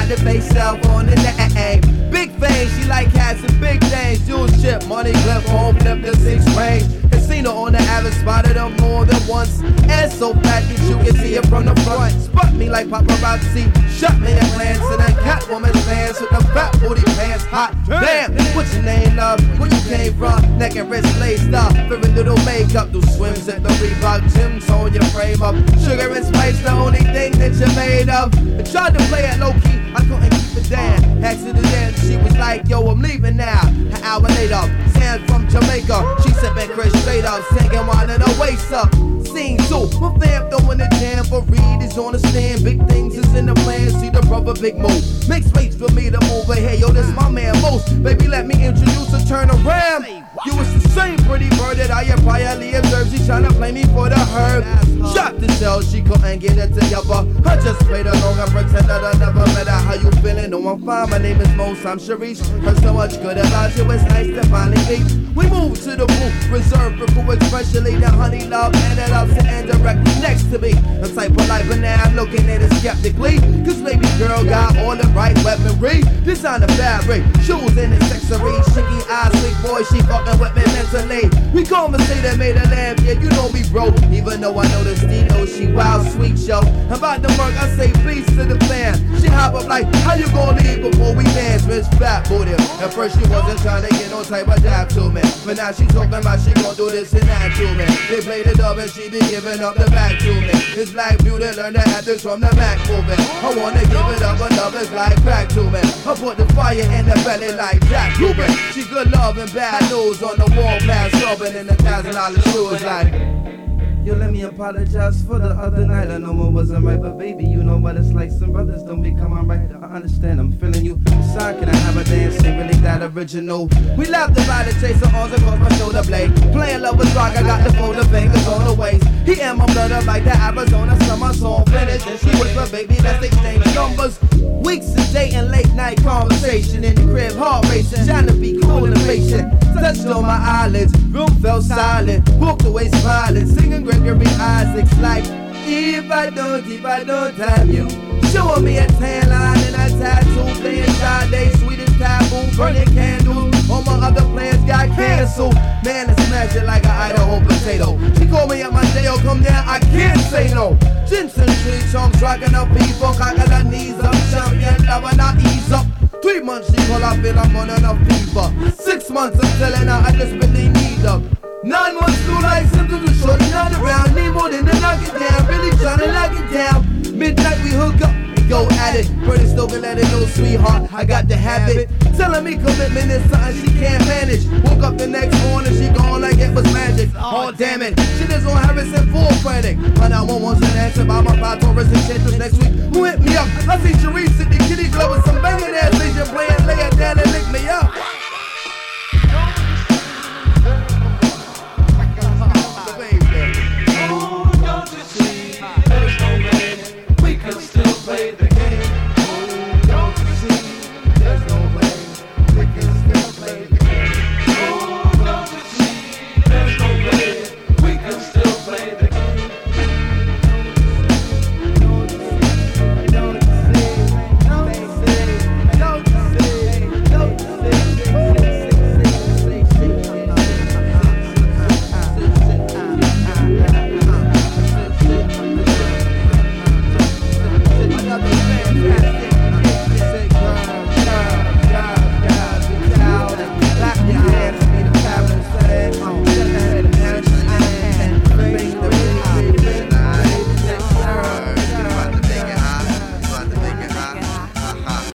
got the bass self on the name. Big fame, she like cats and big things. Jewel ship, money clip, home flip the 6 range. Casino on the average, spotted her more than once. And so fat that you can see it from the front. Spot me like paparazzi, shot me at glance. And then Catwoman's fans with the fat booty pants. Hot damn, what's your name, love? Where you came from? Neck and wrist laced up. Very little makeup, do swims at the Reebok gyms on your frame up. Sugar and spice, the only thing that you're made of. I tried to play it low key, I couldn't keep it down. Accident, she was like, yo, I'm leaving now. An hour later, Sam from Jamaica. She sipping Chris straight up, singing while in her waist up. Scene 2, my fam throwing the jam for Reed is on the stand. Big things is in the plan, see the brother big move. Make space for me to move ahead, yo, this my man Most. Baby, let me introduce her, turn around. You was the same pretty bird that I had priorly observed. She tryna play me for the herb. Shot the shell, she couldn't get it together. I just played along and pretended I never met her. How you feeling? No, I'm fine. My name is Most. I'm Sharice. Heard so much good about you. It's nice to finally meet. We moved to the booth, reserved for crew, especially the honey love. Ended up sitting directly next to me. The type of life, but now I'm looking at it skeptically. Cause baby girl got all the right weaponry. Designer fabric, shoes and accessories. Shaky eyes, sweet boy, she fucking with me mentally. We conversated, made a laugh, yeah, you know me, bro. Even though I know the Stino, she wild, sweet show. About the work, I say peace to the fan. She hop up like, how you gonna leave before we dance? Miss Fat Booty. At first she wasn't trying to get no type of jab to me, but now she talking about she gon' do this and that to me. They play the dub and she be giving up the back to me. It's Black Beauty, learn the ethics from the Mac movement. I wanna give it up, but love is like crack to me. I put the fire in the belly like Jack Rubin. She good love and bad news on the wall, past rubbing in the $1,000 shoes like. Yo, let me apologize for the other night. I know it wasn't right, but baby, you know what it's like. Some brothers don't become alright. I understand, I'm feeling you. Sorry, can I have a dance? Ain't really that original. We laughed about it, chasing arms across my shoulder blade. Playing love with rock, I got the folder fingers on the waist. He and my brother like the Arizona summer song finished. And she whispered, baby, let's exchange numbers. Weeks of dating, late night conversation in the crib, heart racing, trying to be cool and patient. Touched on my eyelids, room felt silent, walked away smiling, singing Gregory Isaacs like, if I don't have you. Showing me a tan line and a tattoo, playing Sade, sweetest taboo, burning candles. All my other plans got canceled. Man, it's smashing like an Idaho potato. She called me at my day, oh come down, I can't say no. Jensen tree chunks, rocking up people, cocking her knees up, champion love and I ease up. 3 months she call, I feel I'm on enough fever. 6 months I'm telling her I just really need her. 9 months through life, symptoms are shorting not around. Need more than to knock it down, really trying to knock it down. Midnight we hook up and go at it. Bernie still can let it know, sweetheart, I got the habit. Telling me commitment is something she can't manage. Woke up the next morning, she gone like it was magic. Oh damn it, she is on Harrison full frantic. But I won't want an answer about my 5 Taurus and shit.